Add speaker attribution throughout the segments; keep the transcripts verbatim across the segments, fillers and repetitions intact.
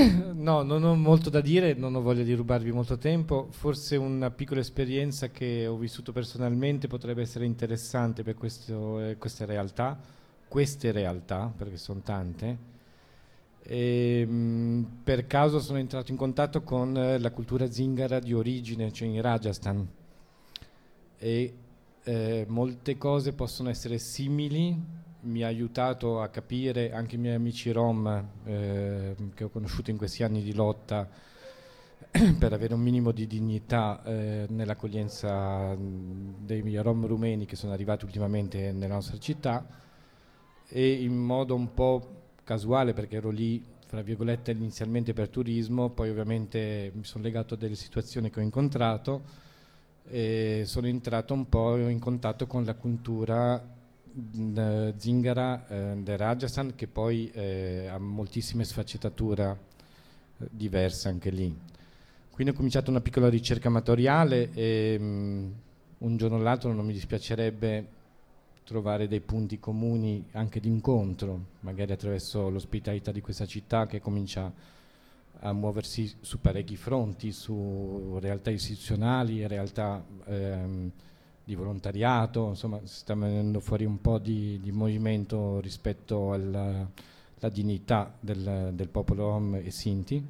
Speaker 1: No, non ho molto da dire, non ho voglia di rubarvi molto tempo. Forse una piccola esperienza che ho vissuto personalmente potrebbe essere interessante per questo, eh, queste realtà, queste realtà, perché sono tante. E, mh, per caso sono entrato in contatto con eh, la cultura zingara di origine, cioè in Rajasthan. E eh, molte cose possono essere simili. Mi ha aiutato a capire anche i miei amici rom eh, che ho conosciuto in questi anni di lotta per avere un minimo di dignità eh, nell'accoglienza mh, dei rom rumeni che sono arrivati ultimamente nella nostra città, e in modo un po' casuale, perché ero lì fra virgolette inizialmente per turismo, poi ovviamente mi sono legato a delle situazioni che ho incontrato e sono entrato un po' in contatto con la cultura mh, zingara eh, del Rajasthan, che poi eh, ha moltissime sfaccettature eh, diverse anche lì. Quindi ho cominciato una piccola ricerca amatoriale e mh, un giorno o l'altro non mi dispiacerebbe trovare dei punti comuni anche di incontro, magari attraverso l'ospitalità di questa città che comincia a muoversi su parecchi fronti, su realtà istituzionali, realtà ehm, di volontariato, insomma si sta venendo fuori un po' di, di movimento rispetto alla, alla dignità del, del popolo Rom e Sinti.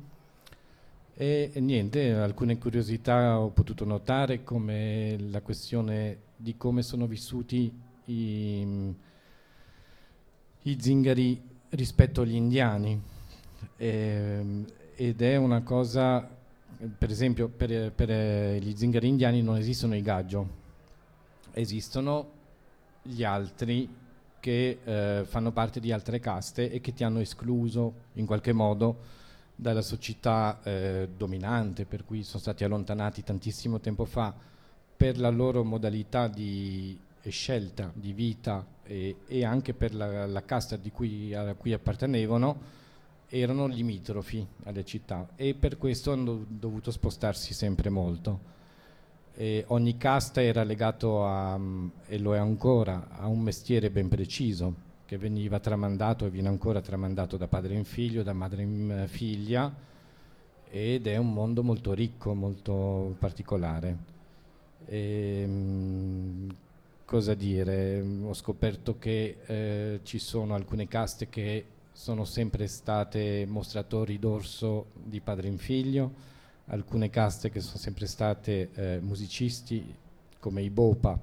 Speaker 1: E, e niente, alcune curiosità ho potuto notare, come la questione di come sono vissuti i, i zingari rispetto agli indiani. Ehm, ed è una cosa, per esempio, per, per eh, gli zingari indiani non esistono i gaggio, esistono gli altri che eh, fanno parte di altre caste e che ti hanno escluso in qualche modo dalla società eh, dominante, per cui sono stati allontanati tantissimo tempo fa per la loro modalità di e scelta di vita e, e anche per la, la casta di cui, a cui appartenevano, erano limitrofi alle città e per questo hanno dovuto spostarsi sempre molto. E ogni casta era legato a, e lo è ancora, a un mestiere ben preciso che veniva tramandato e viene ancora tramandato da padre in figlio, da madre in figlia, ed è un mondo molto ricco, molto particolare. E, mh, cosa dire? Ho scoperto che eh, ci sono alcune caste che sono sempre state mostratori d'orso di padre in figlio, alcune caste che sono sempre state eh, musicisti come i Bopa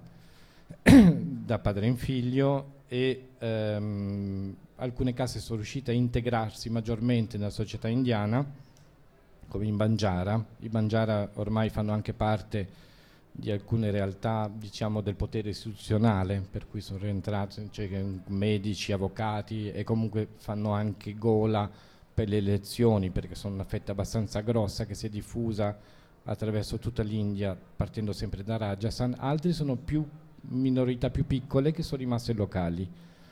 Speaker 1: da padre in figlio, e ehm, alcune caste sono riuscite a integrarsi maggiormente nella società indiana come in Banjara. I Banjara ormai fanno anche parte di alcune realtà, diciamo, del potere istituzionale, per cui sono rientrati, cioè, medici, avvocati, e comunque fanno anche gola per le elezioni, perché sono una fetta abbastanza grossa che si è diffusa attraverso tutta l'India, partendo sempre da Rajasthan. Altri sono più minorità più piccole che sono rimaste locali,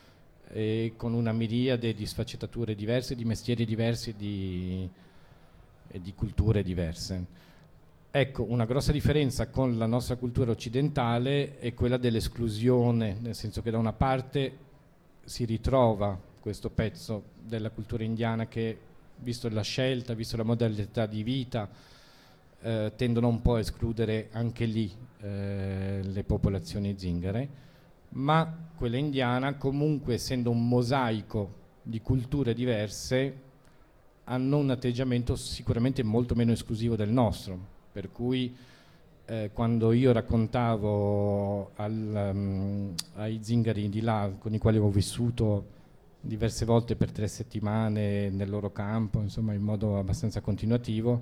Speaker 1: e con una miriade di sfaccettature diverse, di mestieri diversi di, e di culture diverse. Ecco, una grossa differenza con la nostra cultura occidentale è quella dell'esclusione, nel senso che da una parte si ritrova questo pezzo della cultura indiana che, visto la scelta, visto la modalità di vita, eh, tendono un po' a escludere anche lì eh, le popolazioni zingare, ma quella indiana, comunque essendo un mosaico di culture diverse, hanno un atteggiamento sicuramente molto meno esclusivo del nostro. Per cui eh, quando io raccontavo al, um, ai zingari di là, con i quali ho vissuto diverse volte per tre settimane nel loro campo, insomma in modo abbastanza continuativo,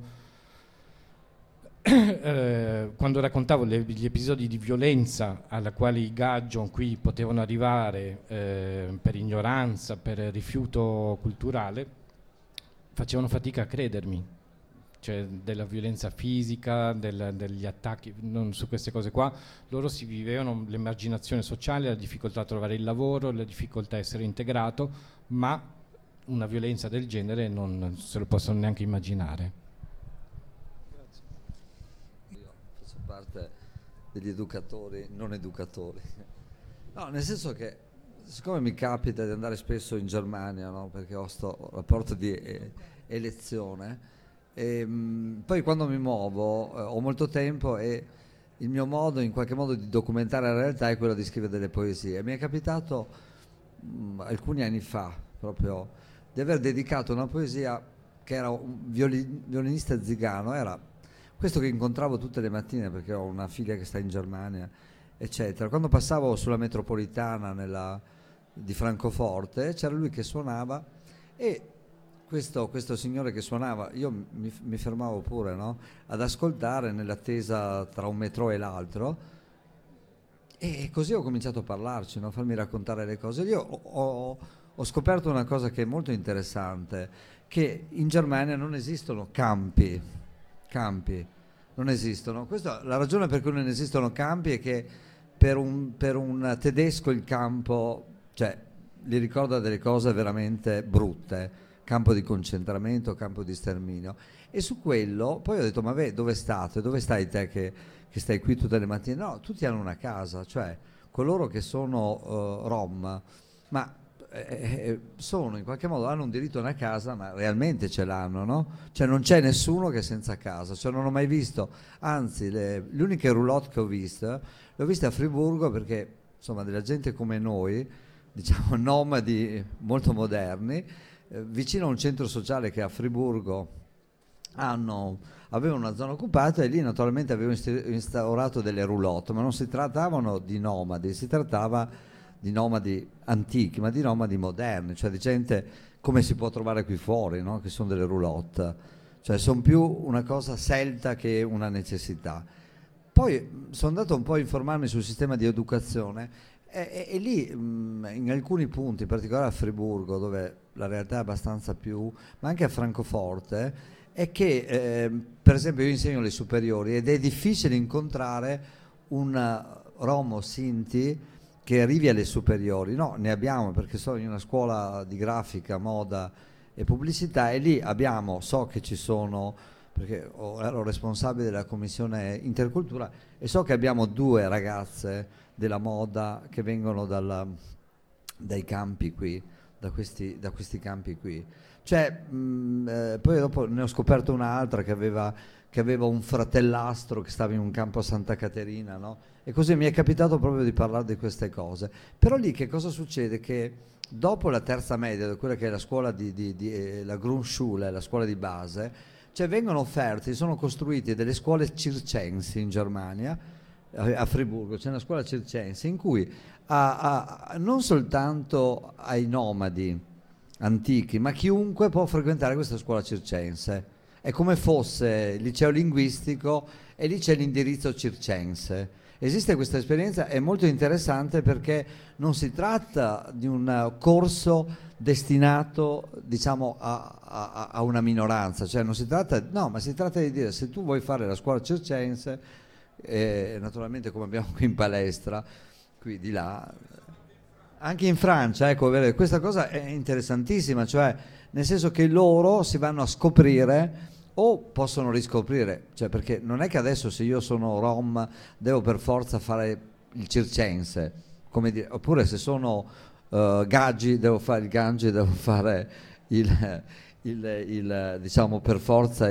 Speaker 1: eh, quando raccontavo le, gli episodi di violenza alla quale i Gaggio qui potevano arrivare eh, per ignoranza, per rifiuto culturale, facevano fatica a credermi. Cioè della violenza fisica, del, degli attacchi, non su queste cose qua, loro si vivevano l'emarginazione sociale, la difficoltà a trovare il lavoro, la difficoltà a essere integrato, ma una violenza del genere non se lo possono neanche immaginare.
Speaker 2: Grazie. Io faccio parte degli educatori, non educatori. No, nel senso che siccome mi capita di andare spesso in Germania, no? Perché ho sto rapporto di eh, e lezione. E, mh, poi quando mi muovo eh, ho molto tempo e il mio modo, in qualche modo, di documentare la realtà è quello di scrivere delle poesie. Mi è capitato mh, alcuni anni fa proprio di aver dedicato una poesia che era un violi- violinista zigano, era questo che incontravo tutte le mattine perché ho una figlia che sta in Germania, eccetera. Quando passavo sulla metropolitana nella, di Francoforte c'era lui che suonava e questo, questo signore che suonava, io mi, mi fermavo pure, no? Ad ascoltare nell'attesa tra un metro e l'altro e così ho cominciato a parlarci, no? A farmi raccontare le cose. Io ho, ho- ho scoperto una cosa che è molto interessante, che in Germania non esistono campi, campi, non esistono. Questa, la ragione per cui non esistono campi è che per un, per un tedesco il campo, cioè, gli ricorda delle cose veramente brutte, campo di concentramento, campo di sterminio. E su quello, poi ho detto, ma beh, dove state? Dove stai te che, che stai qui tutte le mattine? No, tutti hanno una casa, cioè coloro che sono uh, rom, ma eh, sono in qualche modo, hanno un diritto a una casa, ma realmente ce l'hanno, no? Cioè non c'è nessuno che è senza casa, cioè non ho mai visto, anzi le, le uniche roulotte che ho visto, le ho viste a Friburgo perché insomma della gente come noi, diciamo nomadi molto moderni, eh, vicino a un centro sociale che a Friburgo hanno, avevano una zona occupata e lì naturalmente avevano insti- instaurato delle roulotte, ma non si trattavano di nomadi, si trattava di nomadi antichi, ma di nomadi moderni, cioè di gente come si può trovare qui fuori, no? Che sono delle roulotte, cioè sono più una cosa celta che una necessità. Poi sono andato un po' a informarmi sul sistema di educazione e, e- e lì mh, in alcuni punti, in particolare a Friburgo, dove la realtà è abbastanza più, ma anche a Francoforte, è che eh, per esempio io insegno le superiori ed è difficile incontrare un eh, Romo Sinti che arrivi alle superiori. No, ne abbiamo perché sono in una scuola di grafica, moda e pubblicità e lì abbiamo, so che ci sono, perché ho- ero responsabile della commissione intercultura e so che abbiamo due ragazze della moda che vengono dalla- dai campi qui, da questi, da questi campi qui. Cioè, mh, eh, poi dopo ne ho scoperto un'altra che aveva, che aveva un fratellastro che stava in un campo a Santa Caterina, no? E così mi è capitato proprio di parlare di queste cose. Però lì che cosa succede? Che dopo la terza media, quella che è la scuola di, di, di eh, la Grundschule, la scuola di base, cioè vengono offerti, sono costruite delle scuole circensi in Germania, a a Friburgo c'è una scuola circense in cui a- a- non soltanto ai nomadi antichi, ma chiunque può frequentare questa scuola circense. È come fosse il liceo linguistico e lì c'è l'indirizzo circense. Esiste questa esperienza, è molto interessante perché non si tratta di un eh, corso destinato, diciamo, a, a- a una minoranza, cioè non si tratta, no, ma si tratta di dire se tu vuoi fare la scuola circense, eh, naturalmente come abbiamo qui in palestra, qui di là, anche in Francia, ecco, vero, questa cosa è interessantissima, cioè nel senso che loro si vanno a scoprire o possono riscoprire, cioè perché non è che adesso se io sono rom devo per forza fare il circense, come dire, oppure se sono uh, Gaggi devo fare il Gangi, devo fare il, il, il, diciamo per forza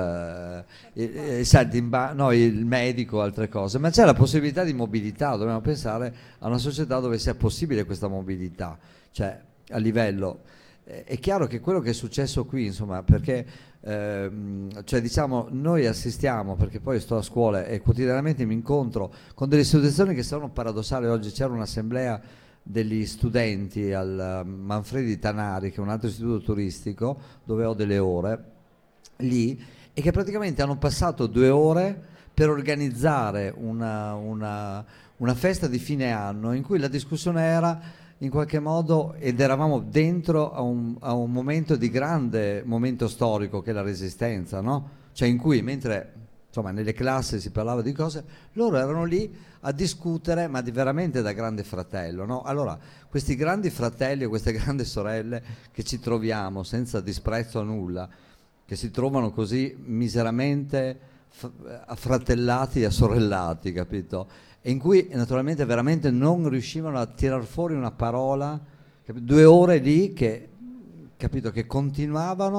Speaker 2: il, il, il, saltimba- no, il medico, altre cose, ma c'è la possibilità di mobilità, dobbiamo pensare a una società dove sia possibile questa mobilità, cioè a livello eh, è chiaro che quello che è successo qui, insomma, perché ehm, cioè diciamo noi assistiamo, perché poi sto a scuola e quotidianamente mi incontro con delle situazioni che sono paradossali. Oggi c'era un'assemblea degli studenti al Manfredi Tanari, che è un altro istituto turistico dove ho delle ore lì, e che praticamente hanno passato due ore per organizzare una, una, una festa di fine anno in cui la discussione era in qualche modo, ed eravamo dentro a un, a un momento di grande momento storico che è la Resistenza, no? Cioè in cui mentre insomma nelle classi si parlava di cose, loro erano lì a discutere, ma di veramente da grande fratello, no? Allora, questi grandi fratelli o queste grandi sorelle che ci troviamo senza disprezzo a nulla, che si trovano così miseramente affratellati e assorellati, capito? E in cui naturalmente veramente non riuscivano a tirar fuori una parola, capito? Due ore lì che, capito, che continuavano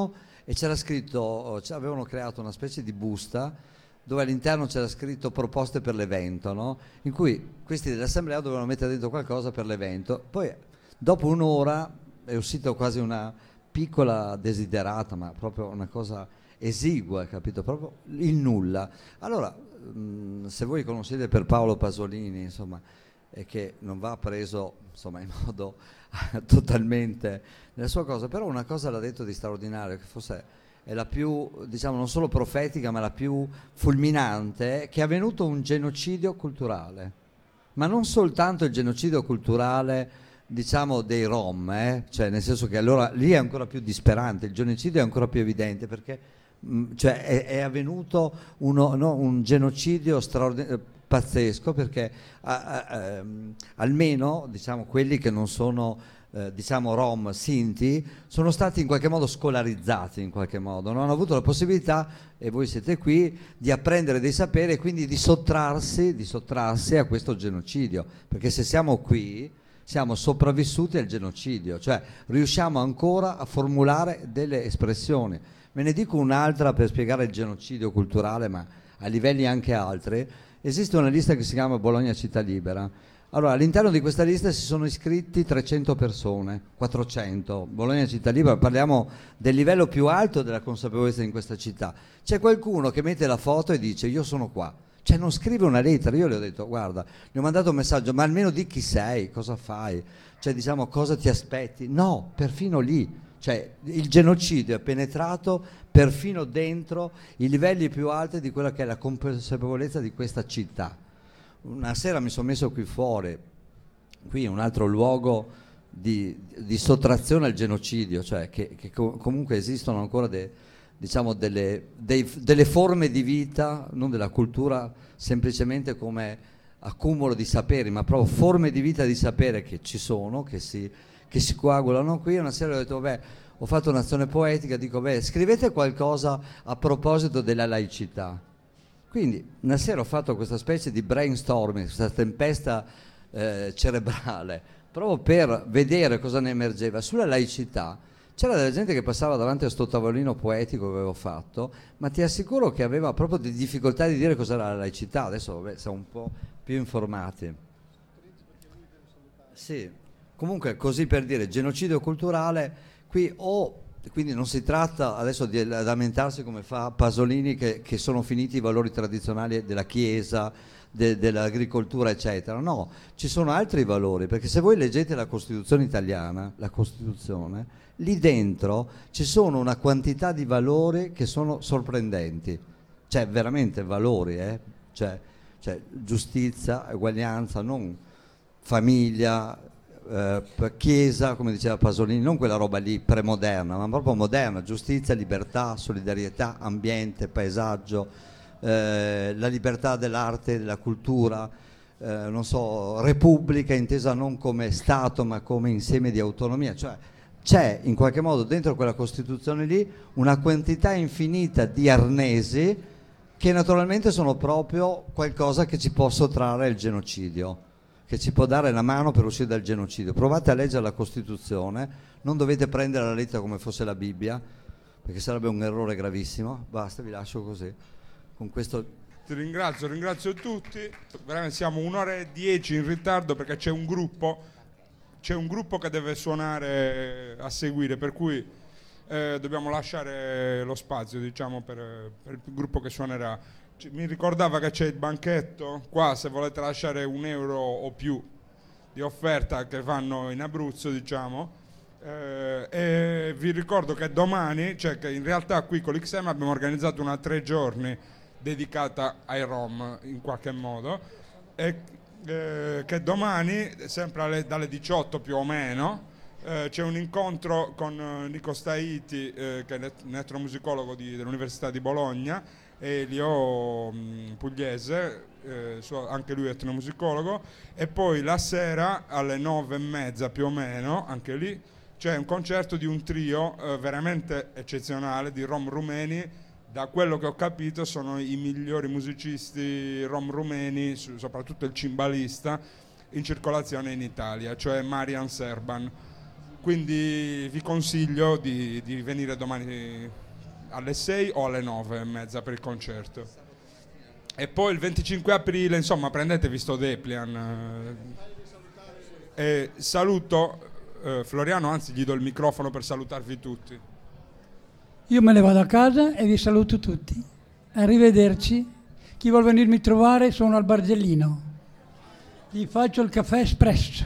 Speaker 2: e c'era scritto, avevano creato una specie di busta dove all'interno c'era scritto proposte per l'evento, no? In cui questi dell'assemblea dovevano mettere dentro qualcosa per l'evento. Poi dopo un'ora è uscita quasi una piccola desiderata, ma proprio una cosa esigua, capito? Proprio il nulla. Allora, mh, se voi conoscete per Paolo Pasolini, insomma, è che non va preso, insomma, in modo totalmente nella sua cosa, però una cosa l'ha detto di straordinario, che forse è la più, diciamo, non solo profetica, ma la più fulminante, che è avvenuto un genocidio culturale, ma non soltanto il genocidio culturale, diciamo, dei Rom, eh? Cioè, nel senso che allora lì è ancora più disperante, il genocidio è ancora più evidente, perché mh, cioè, è, è avvenuto uno, no, un genocidio straordinario, pazzesco, perché a, a, a, almeno, diciamo, quelli che non sono Eh, diciamo Rom, Sinti, sono stati in qualche modo scolarizzati, in qualche modo, non hanno avuto la possibilità, e voi siete qui, di apprendere dei saperi e quindi di sottrarsi, di sottrarsi a questo genocidio, perché se siamo qui siamo sopravvissuti al genocidio, cioè riusciamo ancora a formulare delle espressioni. Ve ne dico un'altra per spiegare il genocidio culturale, ma a livelli anche altri. Esiste una lista che si chiama Bologna Città Libera. Allora, all'interno di questa lista si sono iscritti trecento persone, quattrocento. Bologna Città Libera, parliamo del livello più alto della consapevolezza in questa città. C'è qualcuno che mette la foto e dice io sono qua. Cioè non scrive una lettera, io le ho detto guarda, gli ho mandato un messaggio, ma almeno di chi sei, cosa fai, cioè diciamo cosa ti aspetti. No, perfino lì, cioè il genocidio è penetrato perfino dentro i livelli più alti di quella che è la consapevolezza di questa città. Una sera mi sono messo qui fuori, qui è un altro luogo di, di sottrazione al genocidio, cioè che, che co- comunque esistono ancora de, diciamo delle, dei, delle forme di vita, non della cultura semplicemente come accumulo di saperi, ma proprio forme di vita di sapere che ci sono, che si, che si coagulano qui. Una sera ho detto vabbè, ho fatto un'azione poetica, dico beh, scrivete qualcosa a proposito della laicità. Quindi una sera ho fatto questa specie di brainstorming, questa tempesta eh, cerebrale, proprio per vedere cosa ne emergeva. Sulla laicità c'era della gente che passava davanti a sto tavolino poetico che avevo fatto, ma ti assicuro che aveva proprio di difficoltà di dire cos'era la laicità. Adesso vabbè, siamo un po' più informati. Sì, comunque così per dire, genocidio culturale, qui o... Quindi non si tratta adesso di lamentarsi come fa Pasolini che, che sono finiti i valori tradizionali della Chiesa, de, dell'agricoltura eccetera. No, ci sono altri valori, perché se voi leggete la Costituzione italiana, la Costituzione, lì dentro ci sono una quantità di valori che sono sorprendenti, cioè veramente valori, eh? cioè, cioè giustizia, uguaglianza, non famiglia, Eh, chiesa, come diceva Pasolini, non quella roba lì premoderna, ma proprio moderna: giustizia, libertà, solidarietà, ambiente, paesaggio, eh, la libertà dell'arte, della cultura, eh, non so, repubblica intesa non come Stato ma come insieme di autonomia. Cioè c'è in qualche modo dentro quella Costituzione lì una quantità infinita di arnesi che naturalmente sono proprio qualcosa che ci può sottrarre il genocidio, che ci può dare la mano per uscire dal genocidio. Provate a leggere la Costituzione, non dovete prendere la lettera come fosse la Bibbia, perché sarebbe un errore gravissimo. Basta, vi lascio così, con questo.
Speaker 3: Ti ringrazio, ringrazio tutti, veramente siamo un'ora e dieci in ritardo perché c'è un gruppo, c'è un gruppo che deve suonare a seguire, per cui eh, dobbiamo lasciare lo spazio, diciamo, per, per il gruppo che suonerà. Mi ricordava che c'è il banchetto qua, se volete lasciare un euro o più di offerta che fanno in Abruzzo, diciamo, eh, e vi ricordo che domani, cioè che in realtà qui con l'X M abbiamo organizzato una tre giorni dedicata ai Rom in qualche modo, e eh, che domani, sempre alle, dalle diciotto più o meno, eh, c'è un incontro con eh, Nico Staiti, eh, che è un etnomusicologo di, dell'Università di Bologna, e Elio mh, Pugliese, eh, suo, anche lui etnomusicologo, e poi la sera alle nove e mezza più o meno, anche lì, c'è un concerto di un trio eh, veramente eccezionale di rom rumeni. Da quello che ho capito sono i migliori musicisti rom rumeni, su, soprattutto il cimbalista, in circolazione in Italia, cioè Marian Serban. Quindi vi consiglio di, di venire domani alle sei o alle nove e mezza per il concerto. E poi il venticinque aprile, insomma, prendetevi sto Deplian. E saluto eh, Floriano, anzi gli do il microfono per salutarvi tutti.
Speaker 4: Io me ne vado a casa e vi saluto tutti. Arrivederci. Chi vuol venirmi a trovare sono al Bargellino. Gli faccio il caffè espresso.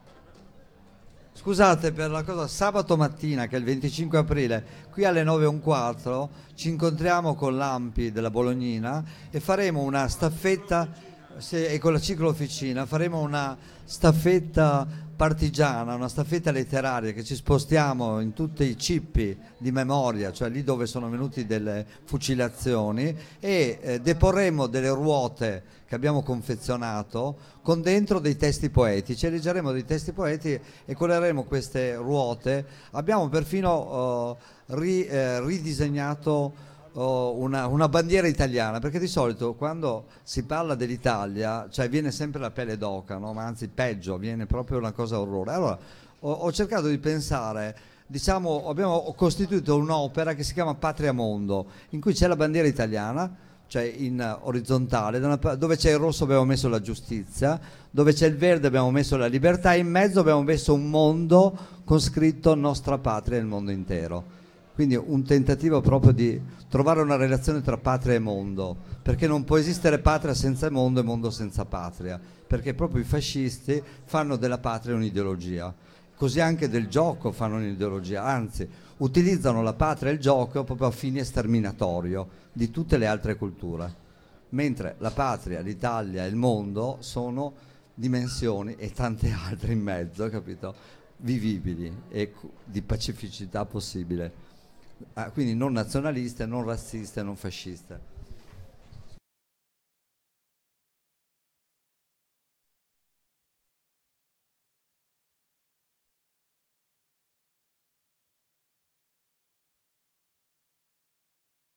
Speaker 2: Scusate per la cosa, sabato mattina che è il venticinque aprile, qui alle nove e un quarto ci incontriamo con l'Ampi della Bolognina e faremo una staffetta, se, e con la Ciclo Officina, faremo una staffetta partigiana, una staffetta letteraria che ci spostiamo in tutti i cippi di memoria, cioè lì dove sono venuti delle fucilazioni, e eh, deporremo delle ruote che abbiamo confezionato con dentro dei testi poetici, leggeremo dei testi poeti e colleremo queste ruote. Abbiamo perfino uh, ri, eh, ridisegnato uh, una, una bandiera italiana, perché di solito quando si parla dell'Italia, cioè viene sempre la pelle d'oca, no? Ma anzi peggio, viene proprio una cosa orrore. Allora ho, ho cercato di pensare, diciamo, abbiamo costituito un'opera che si chiama Patria Mondo, in cui c'è la bandiera italiana, cioè in orizzontale, dove c'è il rosso abbiamo messo la giustizia, dove c'è il verde abbiamo messo la libertà, e in mezzo abbiamo messo un mondo con scritto nostra patria e il mondo intero. Quindi un tentativo proprio di trovare una relazione tra patria e mondo, perché non può esistere patria senza mondo e mondo senza patria, perché proprio i fascisti fanno della patria un'ideologia, così anche del gioco fanno un'ideologia, anzi utilizzano la patria e il gioco proprio a fine sterminatorio di tutte le altre culture, mentre la patria, l'Italia e il mondo sono dimensioni, e tante altre in mezzo, capito? Vivibili e di pacificità possibile, ah, quindi non nazionaliste, non razziste, non fasciste.